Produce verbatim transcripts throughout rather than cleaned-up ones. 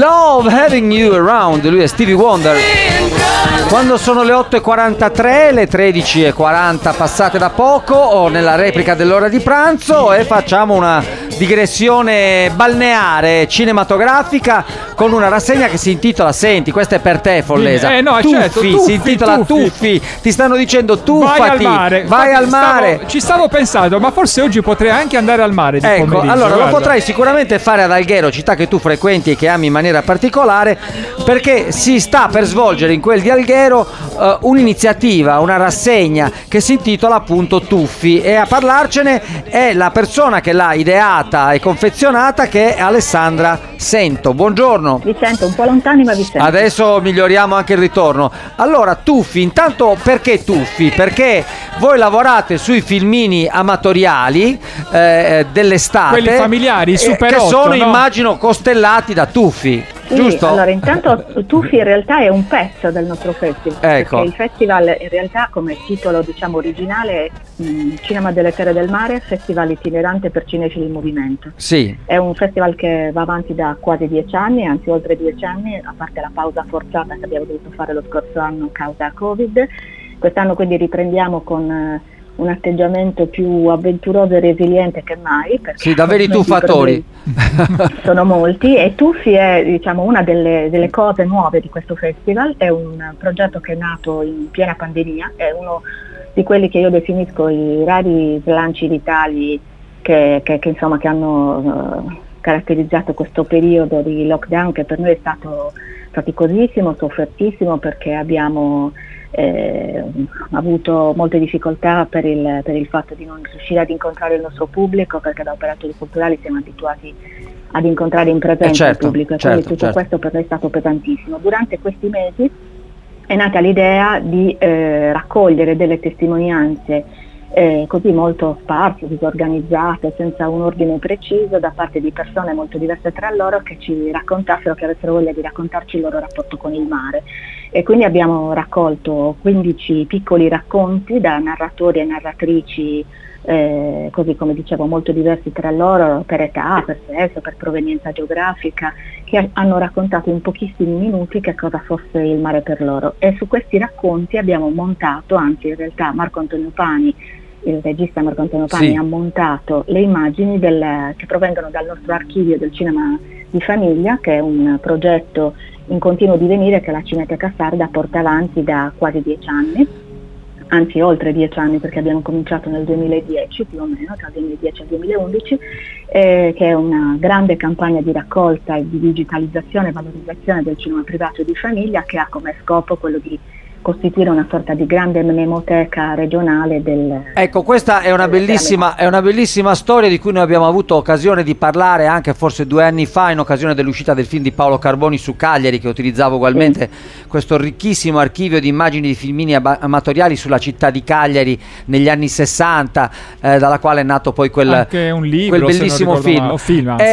Love Having You Around, lui è Stevie Wonder. Quando sono le otto e quarantatré, le tredici e quaranta passate da poco, o nella replica dell'ora di pranzo, e facciamo una digressione balneare cinematografica con una rassegna che si intitola, senti, questa è per te Follesa, eh, no, Tuffi, certo, Tuffi, si intitola Tuffi. Tuffi, ti stanno dicendo tuffati, vai al mare, vai al mare. Stavo, ci stavo pensando, ma forse oggi potrei anche andare al mare di ecco, pomeriggio, allora guarda. lo potrai sicuramente fare ad Alghero, città che tu frequenti e che ami in maniera particolare, perché si sta per svolgere in quel di Alghero uh, un'iniziativa, una rassegna che si intitola appunto Tuffi, e a parlarcene è la persona che l'ha ideata e confezionata, che è Alessandra Sento. Buongiorno. Vi sento un po' lontani, ma vi sento. Adesso miglioriamo anche il ritorno. Allora, Tuffi, intanto perché Tuffi? Perché voi lavorate sui filmini amatoriali eh, dell'estate, quelli familiari, Super eh, che otto, sono, no? immagino, costellati da Tuffi. Sì, giusto? Allora, intanto Tuffi in realtà è un pezzo del nostro festival, ecco. Perché il festival in realtà, come titolo diciamo originale, è mh, Cinema delle Terre del Mare, festival itinerante per cinefili in movimento. Sì. È un festival che va avanti da quasi dieci anni, anzi oltre dieci anni, a parte la pausa forzata che abbiamo dovuto fare lo scorso anno causa Covid. Quest'anno quindi riprendiamo con eh, un atteggiamento più avventuroso e resiliente che mai. Sì, da veri tuffatori. Sono molti, e Tuffi è diciamo una delle, delle cose nuove di questo festival. È un progetto che è nato in piena pandemia, è uno di quelli che io definisco i rari slanci vitali che, che, che, insomma, che hanno uh, caratterizzato questo periodo di lockdown, che per noi è stato faticosissimo, soffertissimo, perché abbiamo eh, avuto molte difficoltà per il, per il fatto di non riuscire ad incontrare il nostro pubblico, perché da operatori culturali siamo abituati ad incontrare in presenza eh certo, il pubblico, e certo, quindi tutto certo. questo per noi è stato pesantissimo. Durante questi mesi è nata l'idea di eh, raccogliere delle testimonianze eh, così molto sparse, disorganizzate, senza un ordine preciso, da parte di persone molto diverse tra loro, che ci raccontassero, che avessero voglia di raccontarci il loro rapporto con il mare. E quindi abbiamo raccolto quindici piccoli racconti da narratori e narratrici, eh, così come dicevo, molto diversi tra loro, per età, per sesso, per provenienza geografica, che hanno raccontato in pochissimi minuti che cosa fosse il mare per loro. E su questi racconti abbiamo montato, anzi in realtà Marco Antonio Pani, il regista Marco Antonio Pani, sì. ha montato le immagini del, che provengono dal nostro archivio del cinema di famiglia, che è un progetto in continuo divenire che la Cineteca Sarda porta avanti da quasi dieci anni, anzi oltre dieci anni, perché abbiamo cominciato nel duemiladieci più o meno, tra il duemiladieci e il duemilaundici, eh, che è una grande campagna di raccolta e di digitalizzazione e valorizzazione del cinema privato e di famiglia, che ha come scopo quello di costituire una sorta di grande mnemoteca regionale del... Ecco, questa è una bellissima, è una bellissima storia di cui noi abbiamo avuto occasione di parlare anche forse due anni fa, in occasione dell'uscita del film di Paolo Carboni su Cagliari, che utilizzavo ugualmente sì. questo ricchissimo archivio di immagini di filmini ab- amatoriali sulla città di Cagliari negli anni sessanta, eh, dalla quale è nato poi quel, anche un libro, quel bellissimo film. Male, o film anzi.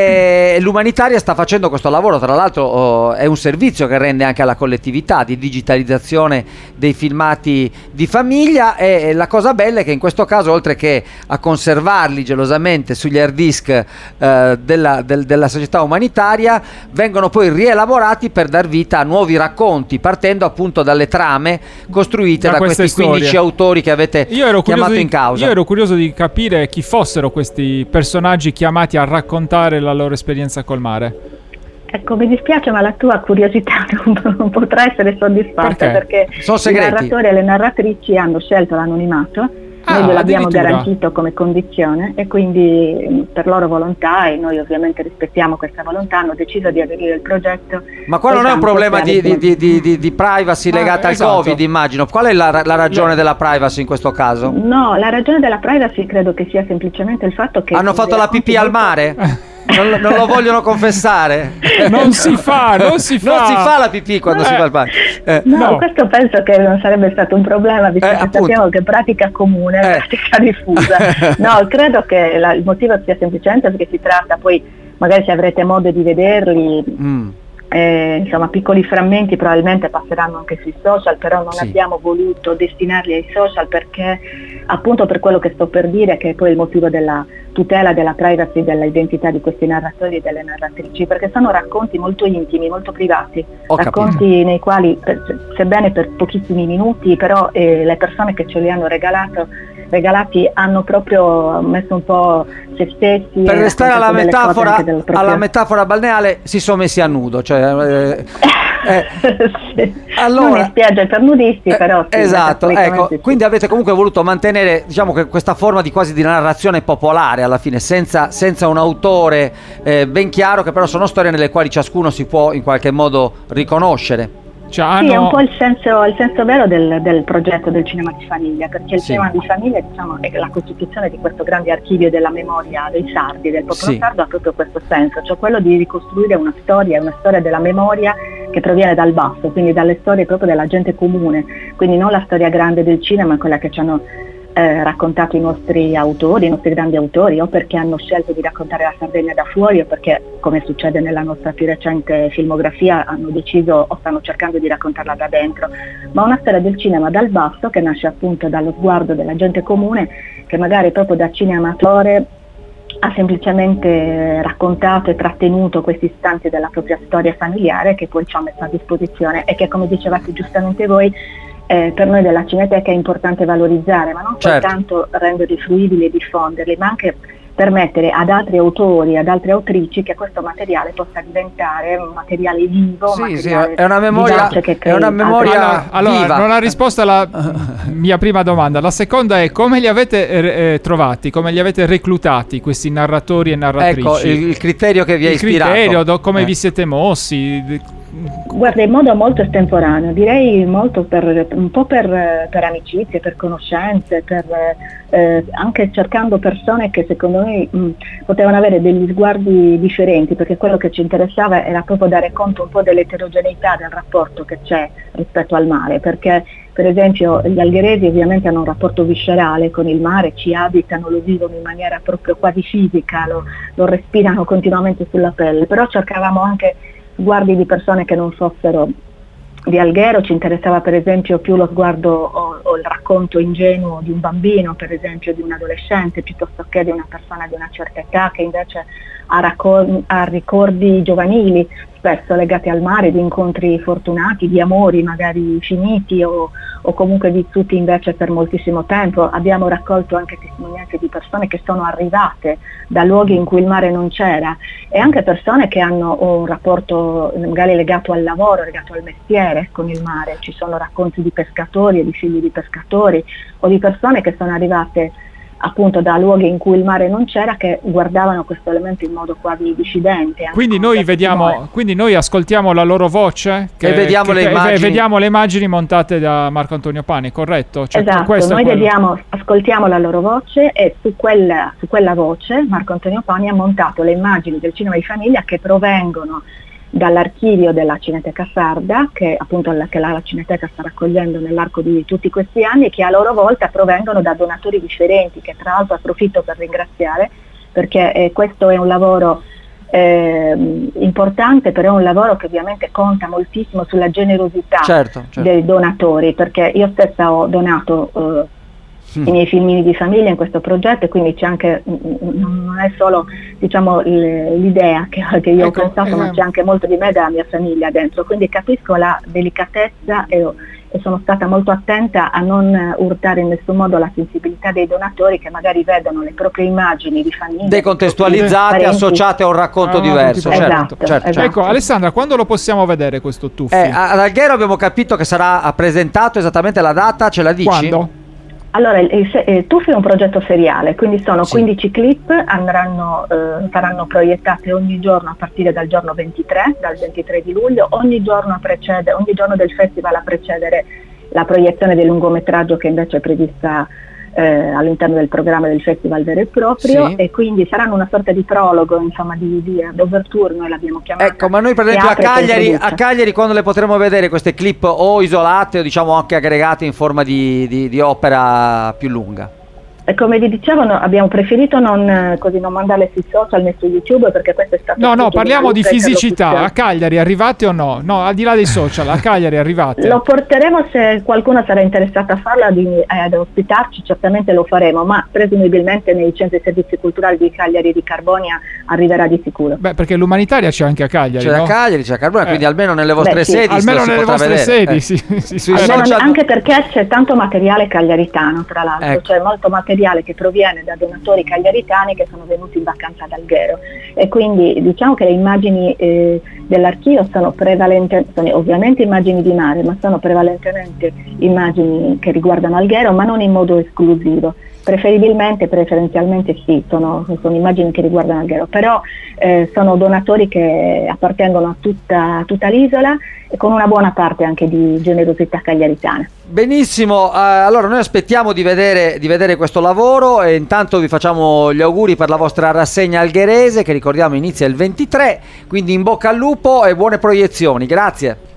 E l'Umanitaria sta facendo questo lavoro, tra l'altro oh, è un servizio che rende anche alla collettività di digitalizzazione dei filmati di famiglia, e la cosa bella è che in questo caso, oltre che a conservarli gelosamente sugli hard disk eh, della, del, della società umanitaria, vengono poi rielaborati per dar vita a nuovi racconti, partendo appunto dalle trame costruite da, da questi storie. quindici autori che avete chiamato di, in causa. Io ero curioso di capire chi fossero questi personaggi chiamati a raccontare la loro esperienza col mare. Ecco, mi dispiace, ma la tua curiosità non, non potrà essere soddisfatta, perché, perché sono segreti. I narratori e le narratrici hanno scelto l'anonimato, ah, noi gliel'abbiamo garantito come condizione, e quindi per loro volontà, e noi ovviamente rispettiamo questa volontà, hanno deciso di aderire al progetto. Ma qua non è un problema di, di, di, di, di, di privacy ah, legata esatto. al Covid, immagino. Qual è la, la ragione della privacy in questo caso? No, la ragione della privacy credo che sia semplicemente il fatto che... Hanno fatto la pipì al mare? Non, non lo vogliono confessare? Non si fa, non si fa. Non si fa la pipì quando eh. si fa il bagno. Eh. No, no, questo penso che non sarebbe stato un problema, visto eh, che appunto. sappiamo che pratica comune, eh. pratica diffusa. No, credo che la, il motivo sia semplicemente perché si tratta, poi magari se avrete modo di vederli, mm. eh, insomma piccoli frammenti probabilmente passeranno anche sui social, però non sì. abbiamo voluto destinarli ai social perché, appunto per quello che sto per dire, che è poi il motivo della tutela della privacy, dell'identità di questi narratori e delle narratrici, perché sono racconti molto intimi, molto privati, Ho racconti capito. nei quali, per, sebbene per pochissimi minuti, però eh, le persone che ce li hanno regalato, regalati hanno proprio messo un po' se stessi. Per e restare alla raccontato delle cose metafora, anche del proprio- alla metafora balneare, si sono messi a nudo, cioè, eh, eh, Sì. allora- non in spiaggia per nudisti, eh, però sì, esatto, metaforicamente ecco, sì. quindi avete comunque voluto mantenere, diciamo, che questa forma di quasi di narrazione popolare alla fine, senza, senza un autore eh, ben chiaro, che però sono storie nelle quali ciascuno si può in qualche modo riconoscere. Cioè, Sì, è hanno... un po' il senso, il senso vero del, del progetto del cinema di famiglia, perché il Sì. cinema di famiglia, diciamo, è la costituzione di questo grande archivio della memoria dei sardi, del popolo Sì. sardo, ha proprio questo senso, cioè quello di ricostruire una storia, una storia della memoria che proviene dal basso, quindi dalle storie proprio della gente comune, quindi non la storia grande del cinema, quella che ci hanno eh, raccontato i nostri autori, i nostri grandi autori, o perché hanno scelto di raccontare la Sardegna da fuori, o perché, come succede nella nostra più recente filmografia, hanno deciso o stanno cercando di raccontarla da dentro, ma una storia del cinema dal basso che nasce appunto dallo sguardo della gente comune, che magari proprio da cineamatore ha semplicemente raccontato e trattenuto questi istanti della propria storia familiare, che poi ci ha messo a disposizione e che, come dicevate giustamente voi, Eh, per noi della Cineteca è importante valorizzare, ma non Certo. soltanto renderli fruibili e diffonderli, ma anche permettere ad altri autori, ad altre autrici che questo materiale possa diventare un materiale vivo, un Sì, sì, materiale è una memoria- vivace che crei è una altre- memoria- Allora, allora, viva. non ha risposto alla mia prima domanda. La seconda è: come li avete eh, eh, trovati, come li avete reclutati questi narratori e narratrici? Ecco, il, il criterio che vi ha Il ispirato. criterio, do- come Eh. vi siete mossi? Guarda, in modo molto estemporaneo, direi molto per, un po' per, per amicizie, per conoscenze, per, eh, anche cercando persone che secondo noi mh, potevano avere degli sguardi differenti, perché quello che ci interessava era proprio dare conto un po' dell'eterogeneità del rapporto che c'è rispetto al mare, perché per esempio gli algheresi ovviamente hanno un rapporto viscerale con il mare, ci abitano, lo vivono in maniera proprio quasi fisica, lo, lo respirano continuamente sulla pelle, però cercavamo anche sguardi di persone che non fossero di Alghero. Ci interessava per esempio più lo sguardo o, o il racconto ingenuo di un bambino, per esempio di un adolescente, piuttosto che di una persona di una certa età che invece ha, raccor- ha ricordi giovanili, spesso legati al mare, di incontri fortunati, di amori magari finiti o, o comunque vissuti invece per moltissimo tempo. Abbiamo raccolto anche testimonianze di persone che sono arrivate da luoghi in cui il mare non c'era, e anche persone che hanno un rapporto magari legato al lavoro, legato al mestiere con il mare. Ci sono racconti di pescatori e di figli di pescatori, o di persone che sono arrivate appunto da luoghi in cui il mare non c'era, che guardavano questo elemento in modo quasi discidente. anche Quindi con noi certo vediamo, timore. quindi noi ascoltiamo la loro voce E vediamo le che- immagini. e vediamo le immagini montate da Marco Antonio Pani, corretto? Cioè, Esatto, questo è noi quello. vediamo, ascoltiamo la loro voce, e su quella, su quella voce Marco Antonio Pani ha montato le immagini del cinema di famiglia che provengono dall'archivio della Cineteca Sarda, che appunto la, che la, la Cineteca sta raccogliendo nell'arco di tutti questi anni, e che a loro volta provengono da donatori differenti, che tra l'altro approfitto per ringraziare, perché eh, questo è un lavoro eh, importante, però è un lavoro che ovviamente conta moltissimo sulla generosità Certo, certo. dei donatori, perché io stessa ho donato eh, Mm. i miei filmini di famiglia in questo progetto, e quindi c'è anche, non è solo diciamo l- l'idea che, che io Ecco, ho pensato, eh. ma c'è anche molto di me e della mia famiglia dentro, quindi capisco la delicatezza e, e sono stata molto attenta a non urtare in nessun modo la sensibilità dei donatori, che magari vedono le proprie immagini di famiglia Decontestualizzate, parenti. associate a un racconto Ah, diverso. tipo- Certo, Esatto, certo, esatto. Ecco, Alessandra, quando lo possiamo vedere questo Tuffi? Eh, ad Alghero abbiamo capito che sarà presentato esattamente la data, ce la dici? Quando? Allora, il, il, il Tuffi è un progetto seriale, quindi sono Sì. quindici clip, andranno, eh, saranno proiettate ogni giorno a partire dal giorno ventitré, dal ventitré di luglio, ogni giorno, a precede, ogni giorno del festival a precedere la proiezione del lungometraggio, che invece è prevista eh, all'interno del programma del festival vero e proprio, Sì. e quindi saranno una sorta di prologo, insomma di, di d'overture, noi l'abbiamo chiamata. Ecco, ma noi per che esempio a apre e che Cagliari, a introduce. Cagliari quando le potremo vedere queste clip, o isolate o diciamo anche aggregate in forma di, di- di opera più lunga? E come vi dicevo, no, abbiamo preferito non, così, non mandarle sui social né su YouTube, perché questo è stato... No, no, parliamo di fisicità. A Cagliari arrivate o no? No, al di là dei social, a Cagliari arrivate? Lo porteremo, se qualcuno sarà interessato a farla, di, eh, ad ospitarci, certamente lo faremo, ma presumibilmente nei centri e servizi culturali di Cagliari e di Carbonia arriverà di sicuro. Beh, perché l'umanitaria c'è anche a Cagliari, C'è no? a Cagliari, c'è a Carbonia, Eh. quindi almeno nelle vostre Beh, sì. sedi Almeno si nelle potrà vostre vedere. sedi, Eh. sì, sì, Sui sì. Almeno- social- anche perché c'è tanto materiale cagliaritano, tra l'altro, Ecco. cioè molto materiale che proviene da donatori cagliaritani che sono venuti in vacanza ad Alghero, e quindi diciamo che le immagini eh, dell'archivio sono prevalentemente, sono ovviamente immagini di mare, ma sono prevalentemente immagini che riguardano Alghero, ma non in modo esclusivo. Preferibilmente, preferenzialmente sì, sono, sono immagini che riguardano Alghero, però eh, sono donatori che appartengono a tutta, a tutta l'isola, e con una buona parte anche di generosità cagliaritana. Benissimo, eh, allora noi aspettiamo di vedere, di vedere questo lavoro, e intanto vi facciamo gli auguri per la vostra rassegna algherese, che ricordiamo inizia il ventitré, quindi in bocca al lupo e buone proiezioni, grazie.